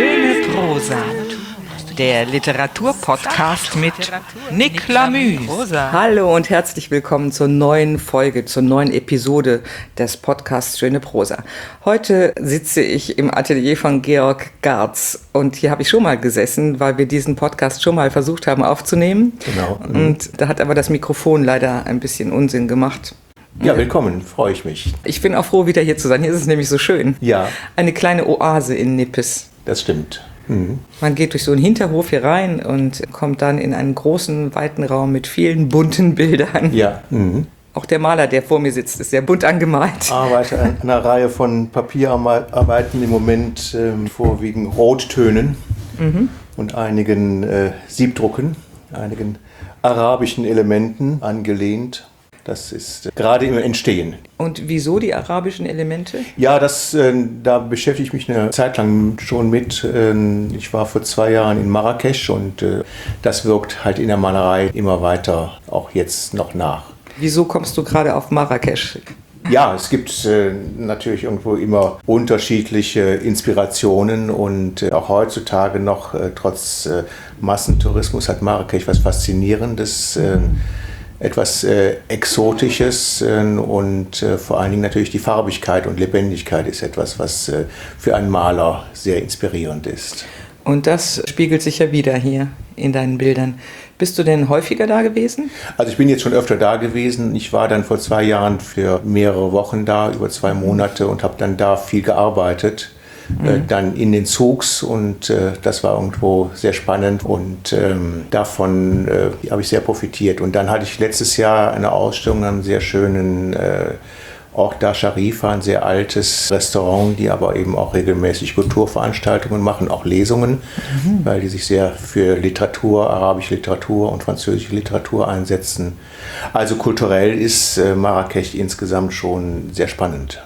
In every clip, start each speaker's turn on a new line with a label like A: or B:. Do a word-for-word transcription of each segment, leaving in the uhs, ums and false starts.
A: Schöne Prosa, der Literaturpodcast mit Nick Lamüs.
B: Hallo und herzlich willkommen zur neuen Folge, zur neuen Episode des Podcasts Schöne Prosa. Heute sitze ich im Atelier von Georg Gartz und hier habe ich schon mal gesessen, weil wir diesen Podcast schon mal versucht haben aufzunehmen.
C: Genau.
B: Und da hat aber das Mikrofon leider ein bisschen Unsinn gemacht.
C: Ja, willkommen, freue ich mich.
B: Ich bin auch froh, wieder hier zu sein. Hier ist es nämlich so schön.
C: Ja.
B: Eine kleine Oase in Nippes.
C: Das stimmt. Mhm.
B: Man geht durch so einen Hinterhof hier rein und kommt dann in einen großen, weiten Raum mit vielen bunten Bildern.
C: Ja. Mhm.
B: Auch der Maler, der vor mir sitzt, ist sehr bunt angemalt.
C: Ich arbeite an einer Reihe von Papierarbeiten im Moment äh, vorwiegend Rottönen mhm. und einigen äh, Siebdrucken, einigen arabischen Elementen angelehnt. Das ist äh, gerade im Entstehen.
B: Und wieso die arabischen Elemente?
C: Ja, das, äh, da beschäftige ich mich eine Zeit lang schon mit. Äh, ich war vor zwei Jahren in Marrakesch und äh, das wirkt halt in der Malerei immer weiter, auch jetzt noch nach.
B: Wieso kommst du gerade auf Marrakesch?
C: Ja, es gibt äh, natürlich irgendwo immer unterschiedliche Inspirationen und äh, auch heutzutage noch, äh, trotz äh, Massentourismus, hat Marrakesch was Faszinierendes. Äh, etwas äh, Exotisches äh, und äh, vor allen Dingen natürlich die Farbigkeit und Lebendigkeit ist etwas, was äh, für einen Maler sehr inspirierend ist.
B: Und das spiegelt sich ja wieder hier in deinen Bildern. Bist du denn häufiger da gewesen?
C: Also ich bin jetzt schon öfter da gewesen. Ich war dann vor zwei Jahren für mehrere Wochen da, über zwei Monate und habe dann da viel gearbeitet. Mhm. Dann in den Zugs und äh, das war irgendwo sehr spannend und ähm, davon äh, habe ich sehr profitiert. Und dann hatte ich letztes Jahr eine Ausstellung an einem sehr schönen äh, Ort da Sharifa, ein sehr altes Restaurant, die aber eben auch regelmäßig Kulturveranstaltungen machen, auch Lesungen, mhm. weil die sich sehr für Literatur, arabische Literatur und französische Literatur einsetzen. Also kulturell ist äh, Marrakesch insgesamt schon sehr spannend.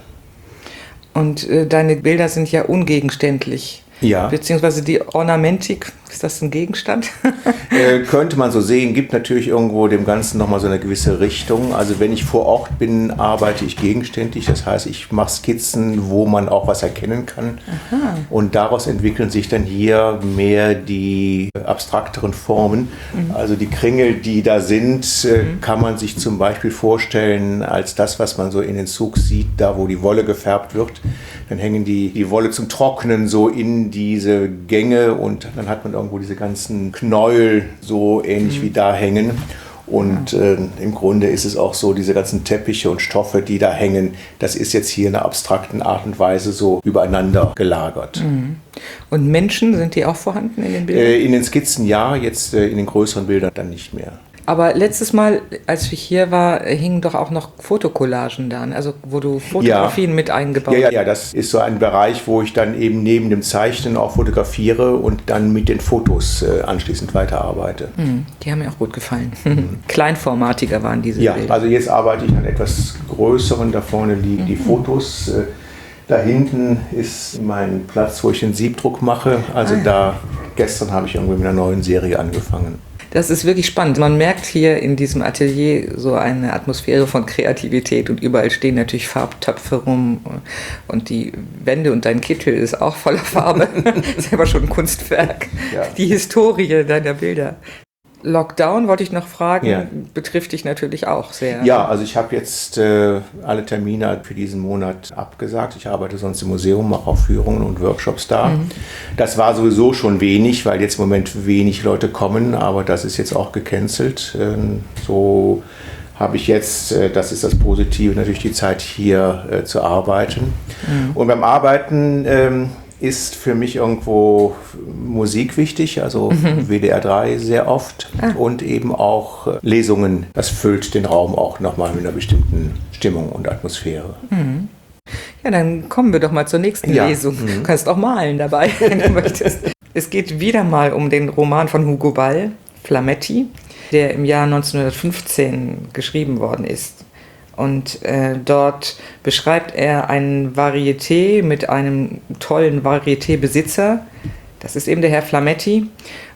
B: Und äh, deine Bilder sind ja ungegenständlich.
C: Ja.
B: Beziehungsweise die Ornamentik, ist das ein Gegenstand?
C: äh, könnte man so sehen, gibt natürlich irgendwo dem Ganzen nochmal so eine gewisse Richtung. Also wenn ich vor Ort bin, arbeite ich gegenständig. Das heißt, ich mache Skizzen, wo man auch was erkennen kann. Aha. Und daraus entwickeln sich dann hier mehr die abstrakteren Formen. Mhm. Also die Kringel, die da sind, äh, mhm. kann man sich zum Beispiel vorstellen als das, was man so in den Zug sieht, da wo die Wolle gefärbt wird. Dann hängen die, die Wolle zum Trocknen so in diese Gänge und dann hat man irgendwo diese ganzen Knäuel so ähnlich mhm. wie da hängen. Und äh, im Grunde ist es auch so, diese ganzen Teppiche und Stoffe, die da hängen, das ist jetzt hier in einer abstrakten Art und Weise so übereinander gelagert.
B: Mhm. Und Menschen, sind die auch vorhanden in den Bildern?
C: Äh, in den Skizzen ja, jetzt äh, in den größeren Bildern dann nicht mehr.
B: Aber letztes Mal, als ich hier war, hingen doch auch noch Fotocollagen da, also wo du Fotografien ja. mit eingebaut hast.
C: Ja, ja, ja, das ist so ein Bereich, wo ich dann eben neben dem Zeichnen auch fotografiere und dann mit den Fotos äh, anschließend weiterarbeite.
B: Mhm. Die haben mir auch gut gefallen. Mhm. Kleinformatiger waren diese
C: ja,
B: Bilder.
C: Ja, also jetzt arbeite ich an etwas größeren, da vorne liegen mhm. die Fotos. Äh, da hinten ist mein Platz, wo ich den Siebdruck mache. Also ah. da, gestern habe ich irgendwie mit einer neuen Serie angefangen.
B: Das ist wirklich spannend. Man merkt hier in diesem Atelier so eine Atmosphäre von Kreativität und überall stehen natürlich Farbtöpfe rum und die Wände und dein Kittel ist auch voller Farbe. Selber schon ein Kunstwerk. Ja. Die Historie deiner Bilder. Lockdown, wollte ich noch fragen, ja. betrifft dich natürlich auch sehr.
C: Ja, also ich habe jetzt äh, alle Termine für diesen Monat abgesagt. Ich arbeite sonst im Museum, mache auch Führungen und Workshops da. Mhm. Das war sowieso schon wenig, weil jetzt im Moment wenig Leute kommen, aber das ist jetzt auch gecancelt. Ähm, so habe ich jetzt, äh, das ist das Positive, natürlich die Zeit hier äh, zu arbeiten. Mhm. Und beim Arbeiten ähm, ist für mich irgendwo Musik wichtig, also mhm. W D R drei sehr oft ah. und eben auch Lesungen. Das füllt den Raum auch nochmal mit einer bestimmten Stimmung und Atmosphäre.
B: Mhm. Ja, dann kommen wir doch mal zur nächsten
C: ja.
B: Lesung.
C: Mhm.
B: Du kannst auch malen dabei, wenn du möchtest. Es geht wieder mal um den Roman von Hugo Ball, Flametti, der im Jahr neunzehnhundertfünfzehn geschrieben worden ist. Und äh, dort beschreibt er ein Varieté mit einem tollen Varieté-Besitzer. Das ist eben der Herr Flametti.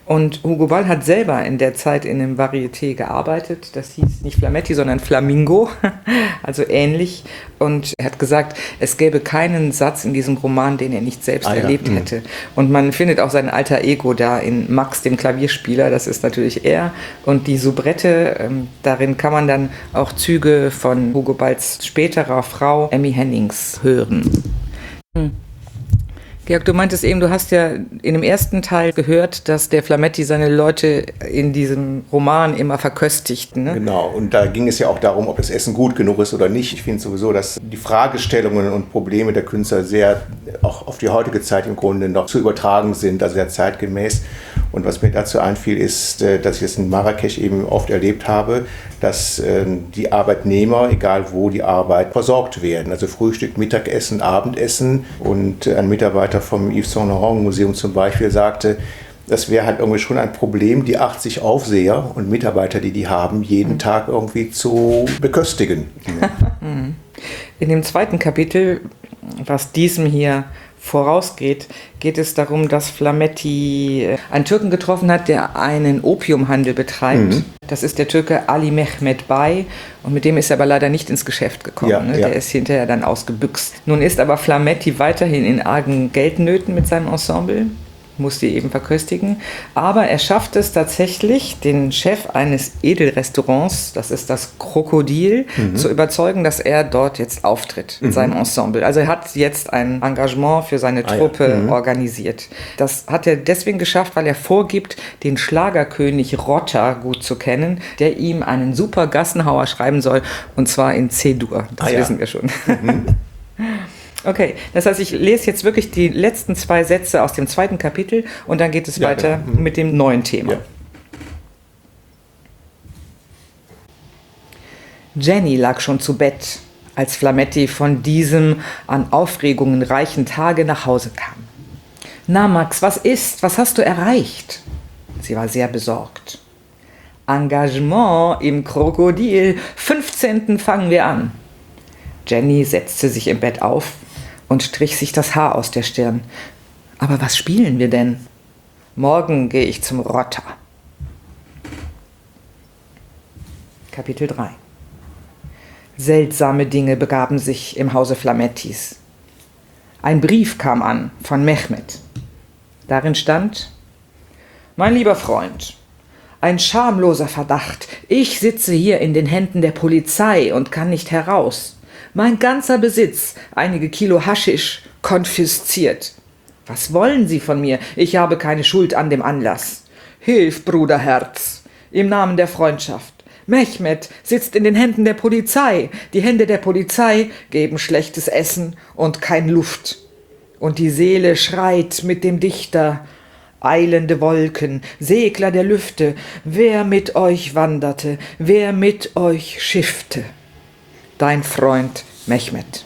B: Und Hugo Ball hat selber in der Zeit in einem Varieté gearbeitet. Das hieß nicht Flametti, sondern Flamingo, also ähnlich. Und er hat gesagt, es gäbe keinen Satz in diesem Roman, den er nicht selbst ah, erlebt ja. hätte. Und man findet auch sein alter Ego da in Max, dem Klavierspieler. Das ist natürlich er. Und die Soubrette, ähm, darin kann man dann auch Züge von Hugo Balls späterer Frau Emmy Hennings hören. Hm. Georg, du meintest eben, du hast ja in dem ersten Teil gehört, dass der Flametti seine Leute in diesem Roman immer verköstigt. Ne?
C: Genau, und da ging es ja auch darum, ob das Essen gut genug ist oder nicht. Ich finde sowieso, dass die Fragestellungen und Probleme der Künstler sehr auch auf die heutige Zeit im Grunde noch zu übertragen sind, also sehr zeitgemäß. Und was mir dazu einfiel, ist, dass ich es in Marrakesch eben oft erlebt habe, dass die Arbeitnehmer, egal wo die Arbeit, versorgt werden. Also Frühstück, Mittagessen, Abendessen. Und ein Mitarbeiter vom Yves Saint Laurent Museum zum Beispiel sagte, das wäre halt irgendwie schon ein Problem, die achtzig Aufseher und Mitarbeiter, die die haben, jeden mhm. Tag irgendwie zu beköstigen.
B: In dem zweiten Kapitel, was diesem hier vorausgeht, geht es darum, dass Flametti einen Türken getroffen hat, der einen Opiumhandel betreibt. Mhm. Das ist der Türke Ali Mehmet Bey und mit dem ist er aber leider nicht ins Geschäft gekommen.
C: Ja,
B: ne?
C: ja.
B: Der ist hinterher dann ausgebüxt. Nun ist aber Flametti weiterhin in argen Geldnöten mit seinem Ensemble, muss die eben verköstigen. Aber er schafft es tatsächlich, den Chef eines Edelrestaurants, das ist das Krokodil, mhm. zu überzeugen, dass er dort jetzt auftritt mit mhm. seinem Ensemble. Also er hat jetzt ein Engagement für seine Truppe ah, ja. mhm. organisiert. Das hat er deswegen geschafft, weil er vorgibt, den Schlagerkönig Rotter gut zu kennen, der ihm einen super Gassenhauer schreiben soll, und zwar in C-Dur. Das ah, wissen ja. wir schon. Mhm. Okay, das heißt, ich lese jetzt wirklich die letzten zwei Sätze aus dem zweiten Kapitel und dann geht es ja, weiter genau. mhm. mit dem neuen Thema. Ja. Jenny lag schon zu Bett, als Flametti von diesem an Aufregungen reichen Tage nach Hause kam. Na Max, was ist? Was hast du erreicht? Sie war sehr besorgt. Engagement im Krokodil, fünfzehnten fangen wir an. Jenny setzte sich im Bett auf und strich sich das Haar aus der Stirn. Aber was spielen wir denn? Morgen gehe ich zum Rotter. Kapitel drei. Seltsame Dinge begaben sich im Hause Flamettis. Ein Brief kam an von Mehmet. Darin stand: Mein lieber Freund, ein schamloser Verdacht. Ich sitze hier in den Händen der Polizei und kann nicht heraus. Mein ganzer Besitz, einige Kilo Haschisch, konfisziert. Was wollen Sie von mir? Ich habe keine Schuld an dem Anlass. Hilf, Bruderherz, im Namen der Freundschaft. Mehmet sitzt in den Händen der Polizei. Die Hände der Polizei geben schlechtes Essen und kein Luft. Und die Seele schreit mit dem Dichter: Eilende Wolken, Segler der Lüfte, wer mit euch wanderte, wer mit euch schiffte. Dein Freund Mehmet.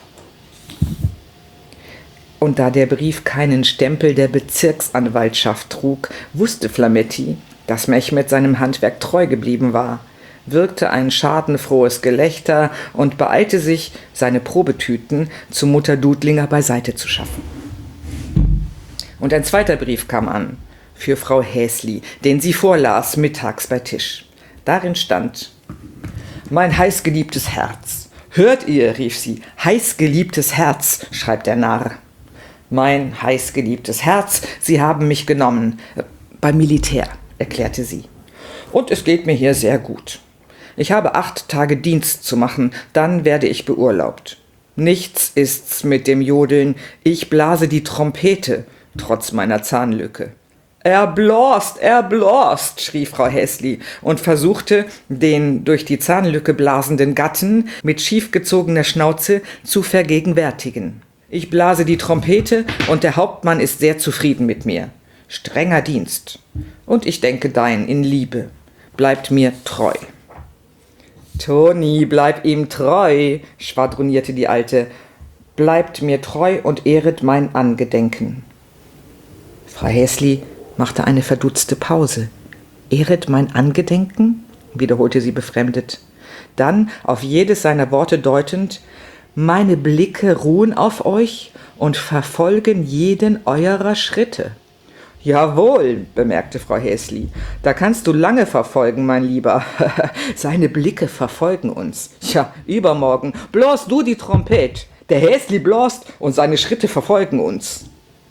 B: Und da der Brief keinen Stempel der Bezirksanwaltschaft trug, wusste Flametti, dass Mehmet seinem Handwerk treu geblieben war, wirkte ein schadenfrohes Gelächter und beeilte sich, seine Probetüten zu Mutter Dudlinger beiseite zu schaffen. Und ein zweiter Brief kam an, für Frau Häsli, den sie vorlas mittags bei Tisch. Darin stand: Mein heißgeliebtes Herz. Hört ihr, rief sie, heißgeliebtes Herz, schreibt der Narr. Mein heißgeliebtes Herz, Sie haben mich genommen. Beim Militär, erklärte sie. Und es geht mir hier sehr gut. Ich habe acht Tage Dienst zu machen, dann werde ich beurlaubt. Nichts ist's mit dem Jodeln, ich blase die Trompete, trotz meiner Zahnlücke. Er blost, er blost, schrie Frau Häsli und versuchte, den durch die Zahnlücke blasenden Gatten mit schiefgezogener Schnauze zu vergegenwärtigen. Ich blase die Trompete und der Hauptmann ist sehr zufrieden mit mir. Strenger Dienst. Und ich denke dein in Liebe. Bleibt mir treu. Toni, bleib ihm treu, schwadronierte die Alte. Bleibt mir treu und ehret mein Angedenken. Frau Häsli machte eine verdutzte Pause. Ehret mein Angedenken? Wiederholte sie befremdet. Dann, auf jedes seiner Worte deutend: Meine Blicke ruhen auf euch und verfolgen jeden eurer Schritte. »Jawohl«, bemerkte Frau Häsli, »da kannst du lange verfolgen, mein Lieber. Seine Blicke verfolgen uns. Ja, übermorgen bläst du die Trompete. Der Häsli bläst und seine Schritte verfolgen uns.«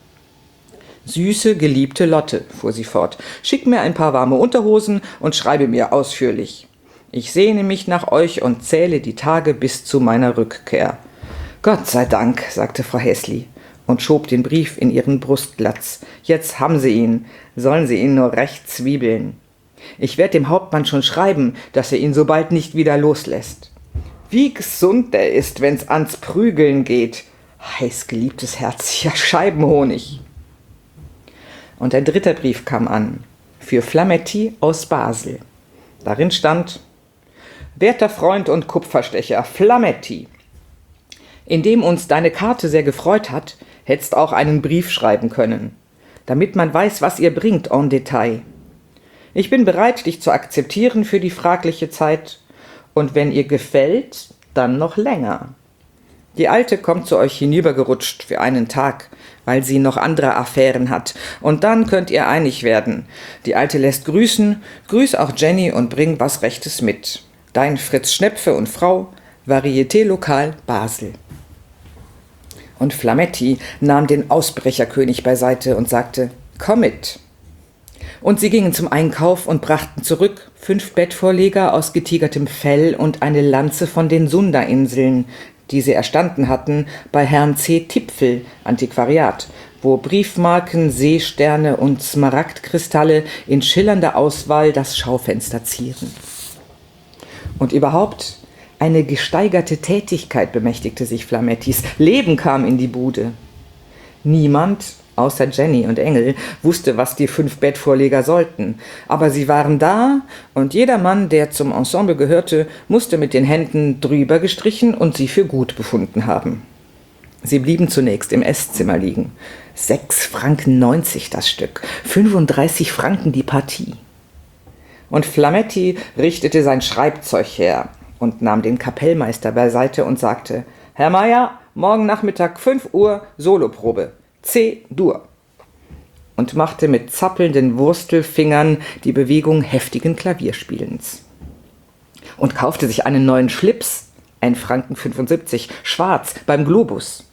B: »Süße, geliebte Lotte«, fuhr sie fort, »schick mir ein paar warme Unterhosen und schreibe mir ausführlich. Ich sehne mich nach euch und zähle die Tage bis zu meiner Rückkehr.« »Gott sei Dank«, sagte Frau Häsli und schob den Brief in ihren Brustlatz. »Jetzt haben Sie ihn, sollen Sie ihn nur recht zwiebeln. Ich werde dem Hauptmann schon schreiben, dass er ihn so bald nicht wieder loslässt. Wie gesund der ist, wenn's ans Prügeln geht. Heißgeliebtes Herz, ja Scheibenhonig.« Und ein dritter Brief kam an, für Flametti aus Basel. Darin stand: »Werter Freund und Kupferstecher, Flametti, indem uns deine Karte sehr gefreut hat, hättest auch einen Brief schreiben können, damit man weiß, was ihr bringt en Detail. Ich bin bereit, dich zu akzeptieren für die fragliche Zeit, und wenn ihr gefällt, dann noch länger. Die Alte kommt zu euch hinübergerutscht für einen Tag, weil sie noch andere Affären hat, und dann könnt ihr einig werden. Die Alte lässt grüßen, grüß auch Jenny und bring was Rechtes mit. Dein Fritz Schnepfe und Frau, Varieté Lokal Basel.« Und Flametti nahm den Ausbrecherkönig beiseite und sagte: »Komm mit.« Und sie gingen zum Einkauf und brachten zurück fünf Bettvorleger aus getigertem Fell und eine Lanze von den Sunda-Inseln, die sie erstanden hatten bei Herrn C. Tipfel, Antiquariat, wo Briefmarken, Seesterne und Smaragdkristalle in schillernder Auswahl das Schaufenster zieren. Und überhaupt, eine gesteigerte Tätigkeit bemächtigte sich Flamettis. Leben kam in die Bude. Niemand, außer Jenny und Engel, wusste, was die fünf Bettvorleger sollten. Aber sie waren da, und jeder Mann, der zum Ensemble gehörte, musste mit den Händen drüber gestrichen und sie für gut befunden haben. Sie blieben zunächst im Esszimmer liegen. Sechs Franken neunzig das Stück, fünfunddreißig Franken die Partie. Und Flametti richtete sein Schreibzeug her und nahm den Kapellmeister beiseite und sagte: »Herr Meier, morgen Nachmittag fünf Uhr Soloprobe, C-Dur«, und machte mit zappelnden Wurstelfingern die Bewegung heftigen Klavierspielens. Und kaufte sich einen neuen Schlips, ein Franken fünfundsiebzig, schwarz, beim Globus.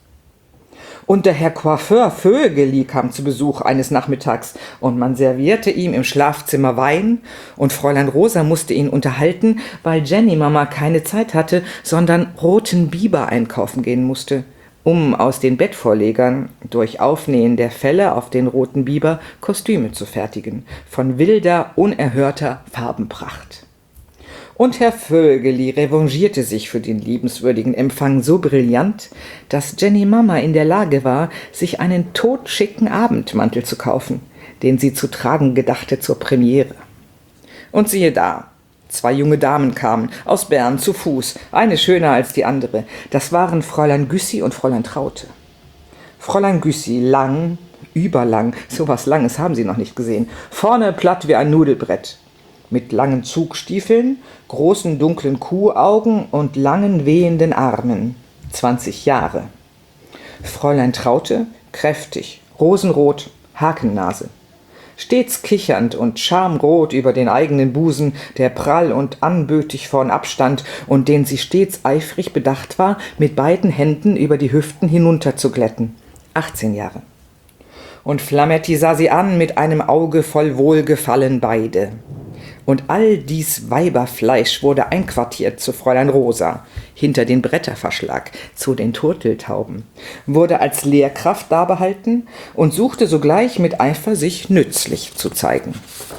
B: Und der Herr Coiffeur Vögeli kam zu Besuch eines Nachmittags, und man servierte ihm im Schlafzimmer Wein, und Fräulein Rosa musste ihn unterhalten, weil Jenny-Mama keine Zeit hatte, sondern roten Biber einkaufen gehen musste, um aus den Bettvorlegern durch Aufnähen der Felle auf den roten Biber Kostüme zu fertigen, von wilder, unerhörter Farbenpracht. Und Herr Vögeli revanchierte sich für den liebenswürdigen Empfang so brillant, dass Jenny-Mama in der Lage war, sich einen totschicken Abendmantel zu kaufen, den sie zu tragen gedachte zur Premiere. Und siehe da, zwei junge Damen kamen, aus Bern zu Fuß, eine schöner als die andere. Das waren Fräulein Güssi und Fräulein Traute. Fräulein Güssi, lang, überlang, sowas Langes haben Sie noch nicht gesehen, vorne platt wie ein Nudelbrett, mit langen Zugstiefeln, großen dunklen Kuhaugen und langen wehenden Armen, zwanzig Jahre. Fräulein Traute, kräftig, rosenrot, Hakennase, stets kichernd und schamrot über den eigenen Busen, der prall und anbötig vornab stand und den sie stets eifrig bedacht war, mit beiden Händen über die Hüften hinunterzuglätten, achtzehn Jahre. Und Flametti sah sie an mit einem Auge voll Wohlgefallen beide. Und all dies Weiberfleisch wurde einquartiert zu Fräulein Rosa, hinter den Bretterverschlag, zu den Turteltauben, wurde als Lehrkraft dabehalten und suchte sogleich mit Eifer, sich nützlich zu zeigen.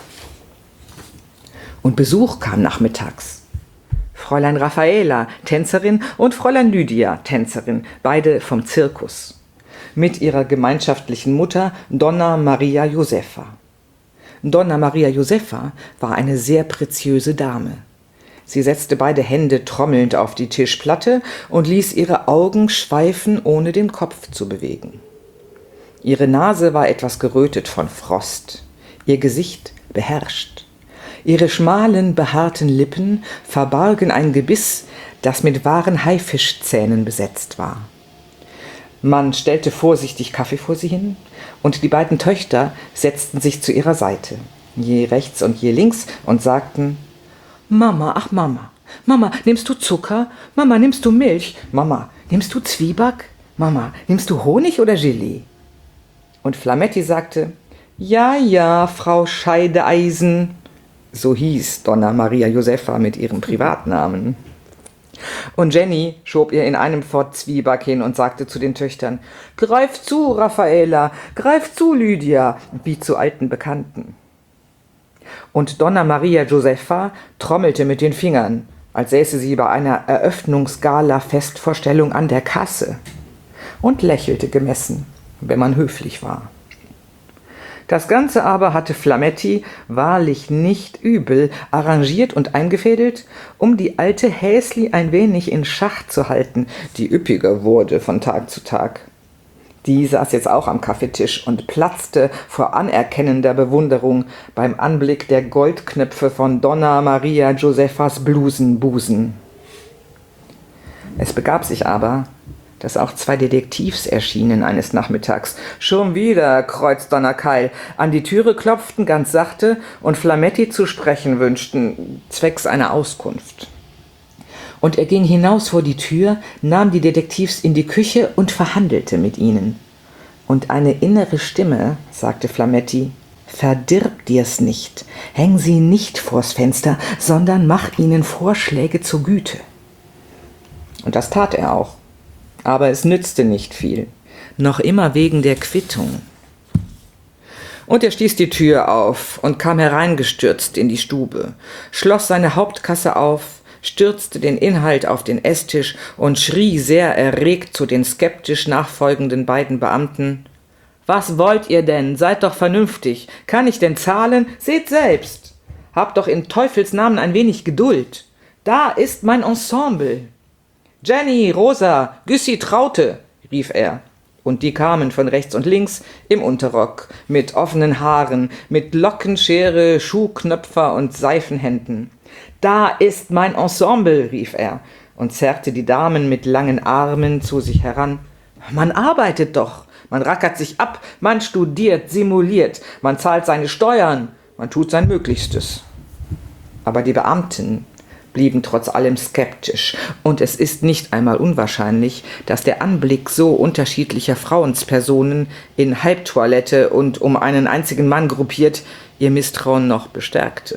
B: Und Besuch kam nachmittags. Fräulein Raffaela, Tänzerin, und Fräulein Lydia, Tänzerin, beide vom Zirkus, mit ihrer gemeinschaftlichen Mutter Donna Maria Josefa. Donna Maria Josefa war eine sehr preziöse Dame. Sie setzte beide Hände trommelnd auf die Tischplatte und ließ ihre Augen schweifen, ohne den Kopf zu bewegen. Ihre Nase war etwas gerötet von Frost, ihr Gesicht beherrscht. Ihre schmalen, behaarten Lippen verbargen ein Gebiss, das mit wahren Haifischzähnen besetzt war. Man stellte vorsichtig Kaffee vor sie hin und die beiden Töchter setzten sich zu ihrer Seite, je rechts und je links, und sagten: »Mama, ach Mama, Mama, nimmst du Zucker? Mama, nimmst du Milch? Mama, nimmst du Zwieback? Mama, nimmst du Honig oder Gelee?« Und Flametti sagte: »Ja, ja, Frau Scheideeisen«, so hieß Donna Maria Josefa mit ihrem Privatnamen. Und Jenny schob ihr in einem Fort Zwieback hin und sagte zu den Töchtern: »Greif zu, Raffaela, greif zu, Lydia«, wie zu alten Bekannten. Und Donna Maria Josefa trommelte mit den Fingern, als säße sie bei einer Eröffnungsgala-Festvorstellung an der Kasse, und lächelte gemessen, wenn man höflich war. Das Ganze aber hatte Flametti wahrlich nicht übel arrangiert und eingefädelt, um die alte Häsli ein wenig in Schach zu halten, die üppiger wurde von Tag zu Tag. Die saß jetzt auch am Kaffeetisch und platzte vor anerkennender Bewunderung beim Anblick der Goldknöpfe von Donna Maria Josefas Blusenbusen. Es begab sich aber, dass auch zwei Detektivs erschienen eines Nachmittags, schon wieder Kreuzdonnerkeil, an die Türe klopften ganz sachte und Flametti zu sprechen wünschten, zwecks einer Auskunft. Und er ging hinaus vor die Tür, nahm die Detektivs in die Küche und verhandelte mit ihnen. Und eine innere Stimme sagte Flametti: »Verdirb dir's nicht, häng sie nicht vors Fenster, sondern mach ihnen Vorschläge zur Güte.« Und das tat er auch. Aber es nützte nicht viel, noch immer wegen der Quittung. Und er stieß die Tür auf und kam hereingestürzt in die Stube, schloss seine Hauptkasse auf, stürzte den Inhalt auf den Esstisch und schrie sehr erregt zu den skeptisch nachfolgenden beiden Beamten: »Was wollt ihr denn? Seid doch vernünftig. Kann ich denn zahlen? Seht selbst. Habt doch in Teufels Namen ein wenig Geduld. Da ist mein Ensemble. Jenny, Rosa, Güssi, Traute«, rief er, und die kamen von rechts und links im Unterrock, mit offenen Haaren, mit Lockenschere, Schuhknöpfer und Seifenhänden. »Da ist mein Ensemble«, rief er und zerrte die Damen mit langen Armen zu sich heran. »Man arbeitet doch, man rackert sich ab, man studiert, simuliert, man zahlt seine Steuern, man tut sein Möglichstes.« Aber die Beamten blieben trotz allem skeptisch, und es ist nicht einmal unwahrscheinlich, dass der Anblick so unterschiedlicher Frauenspersonen in Halbtoilette und um einen einzigen Mann gruppiert ihr Misstrauen noch bestärkte.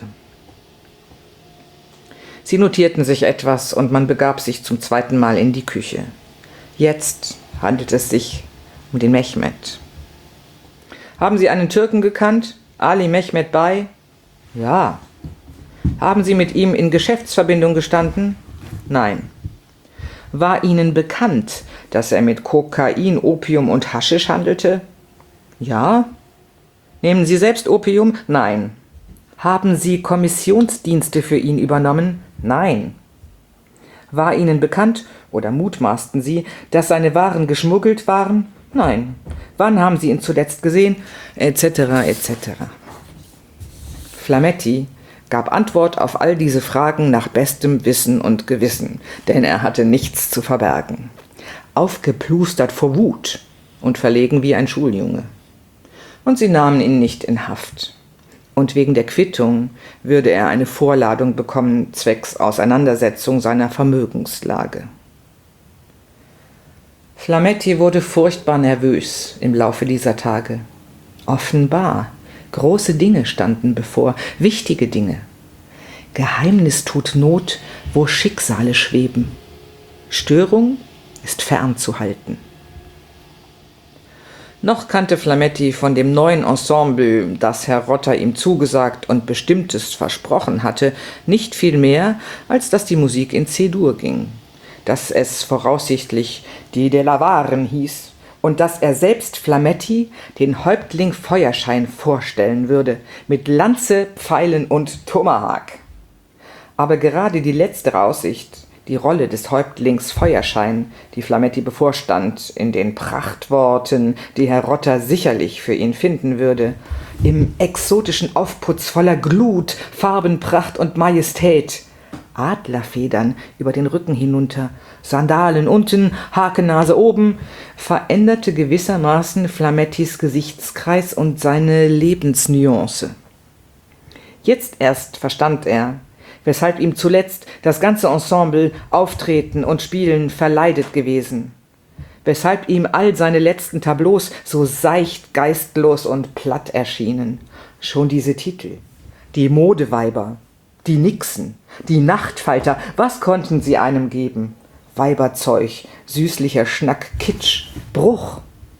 B: Sie notierten sich etwas, und man begab sich zum zweiten Mal in die Küche. Jetzt handelt es sich um den Mehmet. »Haben Sie einen Türken gekannt? Ali Mehmet Bey?« »Ja.« »Haben Sie mit ihm in Geschäftsverbindung gestanden?« »Nein.« »War Ihnen bekannt, dass er mit Kokain, Opium und Haschisch handelte?« »Ja.« »Nehmen Sie selbst Opium?« »Nein.« »Haben Sie Kommissionsdienste für ihn übernommen?« »Nein.« »War Ihnen bekannt, oder mutmaßten Sie, dass seine Waren geschmuggelt waren?« »Nein.« »Wann haben Sie ihn zuletzt gesehen?« Etc. et cetera. Flametti gab Antwort auf all diese Fragen nach bestem Wissen und Gewissen, denn er hatte nichts zu verbergen. Aufgeplustert vor Wut und verlegen wie ein Schuljunge. Und sie nahmen ihn nicht in Haft. Und wegen der Quittung würde er eine Vorladung bekommen, zwecks Auseinandersetzung seiner Vermögenslage. Flametti wurde furchtbar nervös im Laufe dieser Tage. Offenbar, große Dinge standen bevor, wichtige Dinge. Geheimnis tut Not, wo Schicksale schweben. Störung ist fernzuhalten. Noch kannte Flametti von dem neuen Ensemble, das Herr Rotter ihm zugesagt und Bestimmtes versprochen hatte, nicht viel mehr, als dass die Musik in C-Dur ging, dass es voraussichtlich die De la Waren hieß und dass er selbst Flametti den Häuptling Feuerschein vorstellen würde, mit Lanze, Pfeilen und Tomahawk. Aber gerade die letztere Aussicht, die Rolle des Häuptlings Feuerschein, die Flametti bevorstand, in den Prachtworten, die Herr Rotter sicherlich für ihn finden würde, im exotischen Aufputz voller Glut, Farbenpracht und Majestät, Adlerfedern über den Rücken hinunter, Sandalen unten, Hakennase oben, veränderte gewissermaßen Flamettis Gesichtskreis und seine Lebensnuance. Jetzt erst verstand er, weshalb ihm zuletzt das ganze Ensemble Auftreten und Spielen verleidet gewesen, weshalb ihm all seine letzten Tableaus so seicht, geistlos und platt erschienen. Schon diese Titel, die Modeweiber, die Nixen, die Nachtfalter, was konnten sie einem geben? Weiberzeug, süßlicher Schnack, Kitsch, Bruch.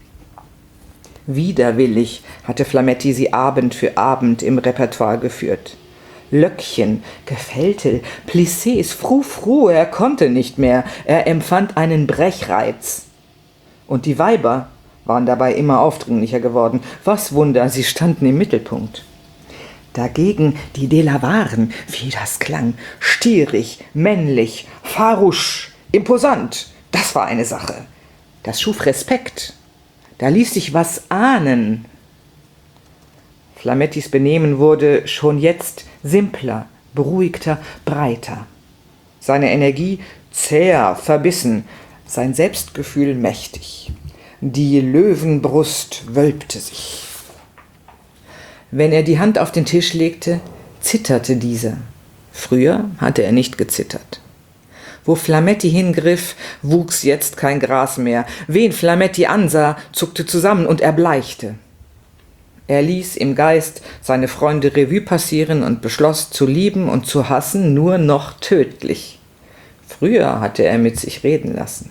B: Widerwillig hatte Flametti sie Abend für Abend im Repertoire geführt. Löckchen, Gefältel, Plissés, Frou-Frou, er konnte nicht mehr, er empfand einen Brechreiz. Und die Weiber waren dabei immer aufdringlicher geworden. Was Wunder, sie standen im Mittelpunkt. Dagegen die Delavaren, wie das klang, stierig, männlich, farouche, imposant, das war eine Sache. Das schuf Respekt, da ließ sich was ahnen. Flamettis Benehmen wurde schon jetzt simpler, beruhigter, breiter. Seine Energie zäher, verbissen, sein Selbstgefühl mächtig. Die Löwenbrust wölbte sich. Wenn er die Hand auf den Tisch legte, zitterte diese. Früher hatte er nicht gezittert. Wo Flametti hingriff, wuchs jetzt kein Gras mehr. Wen Flametti ansah, zuckte zusammen und erbleichte. Er ließ im Geist seine Freunde Revue passieren und beschloss, zu lieben und zu hassen nur noch tödlich. Früher hatte er mit sich reden lassen.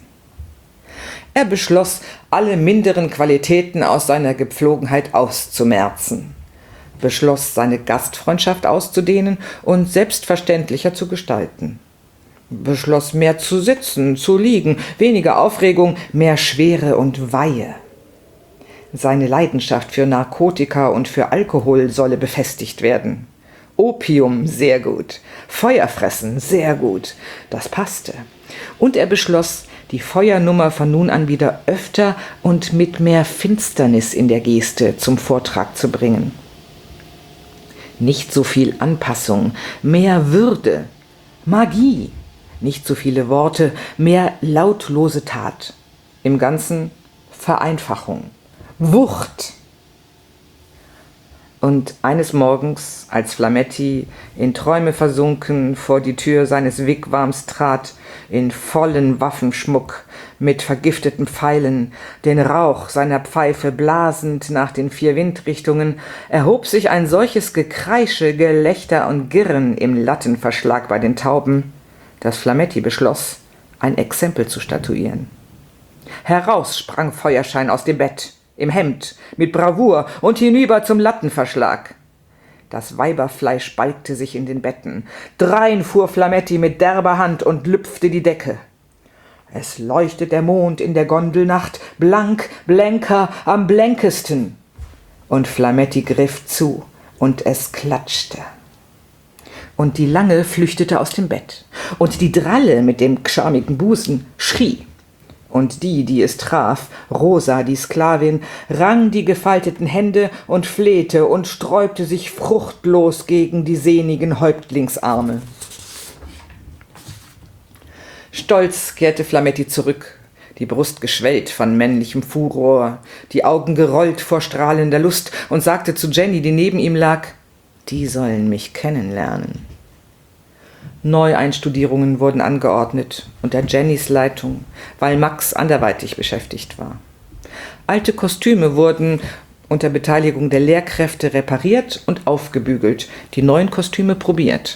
B: Er beschloss, alle minderen Qualitäten aus seiner Gepflogenheit auszumerzen, beschloss, seine Gastfreundschaft auszudehnen und selbstverständlicher zu gestalten, beschloss, mehr zu sitzen, zu liegen, weniger Aufregung, mehr Schwere und Weihe. Seine Leidenschaft für Narkotika und für Alkohol solle befestigt werden. Opium, sehr gut. Feuerfressen, sehr gut. Das passte. Und er beschloss, die Feuernummer von nun an wieder öfter und mit mehr Finsternis in der Geste zum Vortrag zu bringen. Nicht so viel Anpassung, mehr Würde, Magie, nicht so viele Worte, mehr lautlose Tat. Im Ganzen Vereinfachung, Wucht. Und eines Morgens, als Flametti in Träume versunken vor die Tür seines Wigwams trat, in vollen Waffenschmuck, mit vergifteten Pfeilen, den Rauch seiner Pfeife blasend nach den vier Windrichtungen, erhob sich ein solches Gekreische, Gelächter und Girren im Lattenverschlag bei den Tauben, dass Flametti beschloss, ein Exempel zu statuieren. Heraus sprang Feuerschein aus dem Bett, im Hemd, mit Bravour und hinüber zum Lattenverschlag. Das Weiberfleisch balgte sich in den Betten. Drein fuhr Flametti mit derber Hand und lüpfte die Decke. Es leuchtet der Mond in der Gondelnacht, blank, blänker, am blänkesten. Und Flametti griff zu, und es klatschte. Und die Lange flüchtete aus dem Bett, und die Dralle mit dem gschamigen Busen schrie. Und die, die es traf, Rosa, die Sklavin, rang die gefalteten Hände und flehte und sträubte sich fruchtlos gegen die sehnigen Häuptlingsarme. Stolz kehrte Flametti zurück, die Brust geschwellt von männlichem Furor, die Augen gerollt vor strahlender Lust, und sagte zu Jenny, die neben ihm lag, die sollen mich kennenlernen. Neueinstudierungen wurden angeordnet, unter Jennys Leitung, weil Max anderweitig beschäftigt war. Alte Kostüme wurden unter Beteiligung der Lehrkräfte repariert und aufgebügelt, die neuen Kostüme probiert.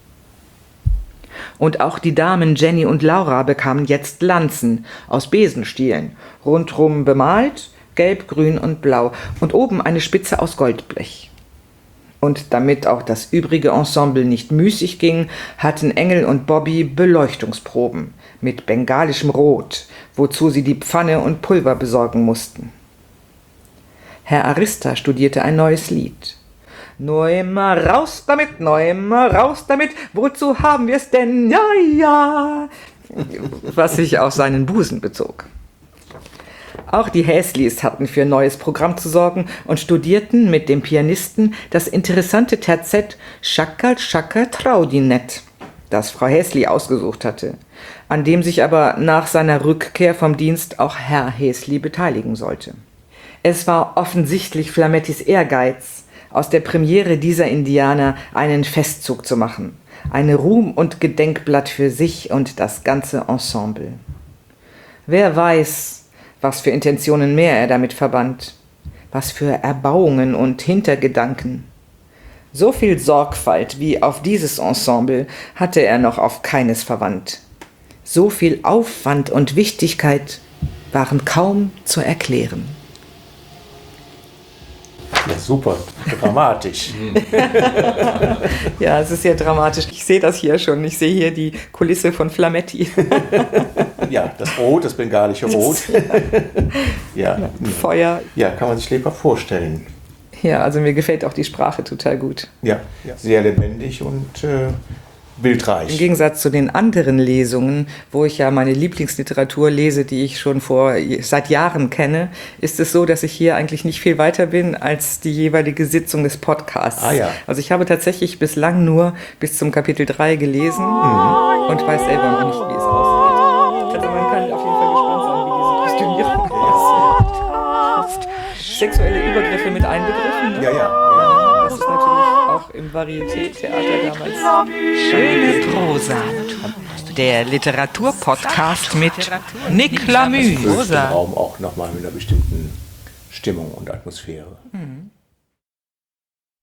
B: Und auch die Damen Jenny und Laura bekamen jetzt Lanzen aus Besenstielen, rundrum bemalt, gelb, grün und blau, und oben eine Spitze aus Goldblech. Und damit auch das übrige Ensemble nicht müßig ging, hatten Engel und Bobby Beleuchtungsproben mit bengalischem Rot, wozu sie die Pfanne und Pulver besorgen mussten. Herr Arista studierte ein neues Lied. Nur immer raus damit, nur immer raus damit, wozu haben wir es denn, ja, ja, was sich auf seinen Busen bezog. Auch die Häslis hatten für ein neues Programm zu sorgen und studierten mit dem Pianisten das interessante Terzett Schakal Schakal Traudinett. das Frau Häsli ausgesucht hatte, an dem sich aber nach seiner Rückkehr vom Dienst auch Herr Häsli beteiligen sollte. Es war offensichtlich Flamettis Ehrgeiz, aus der Premiere dieser Indianer einen Festzug zu machen, eine Ruhm- und Gedenkblatt für sich und das ganze Ensemble. Wer weiß, was für Intentionen mehr er damit verband, was für Erbauungen und Hintergedanken. So viel Sorgfalt wie auf dieses Ensemble hatte er noch auf keines verwandt. So viel Aufwand und Wichtigkeit waren kaum zu erklären.
C: Ja, super, dramatisch.
B: Ja, es ist sehr dramatisch. Ich sehe das hier schon. Ich sehe hier die Kulisse von Flametti.
C: Ja, das Rot, das bengalische Rot. Ja.
B: Feuer.
C: Ja, kann man sich lebhaft vorstellen.
B: Ja, also mir gefällt auch die Sprache total gut.
C: Ja, sehr lebendig und äh, bildreich.
B: Im Gegensatz zu den anderen Lesungen, wo ich ja meine Lieblingsliteratur lese, die ich schon vor seit Jahren kenne, ist es so, dass ich hier eigentlich nicht viel weiter bin als die jeweilige Sitzung des Podcasts.
C: Ah, ja.
B: Also ich habe tatsächlich bislang nur bis zum Kapitel drei gelesen mhm. und weiß selber noch nicht, wie es ausgeht. Also man kann auf jeden Fall gespannt sein, wie diese Kostümierung aussieht. Sexuelle Übergriffe mit einbegriffen, ne?
C: Ja, ja.
B: Das ist natürlich auch im Varieté-Theater damals.
A: Schöne Prosa. Der Literaturpodcast mit Nick Lamü.
C: Füllt den Raum auch nochmal mit einer bestimmten Stimmung und Atmosphäre.
B: Mhm.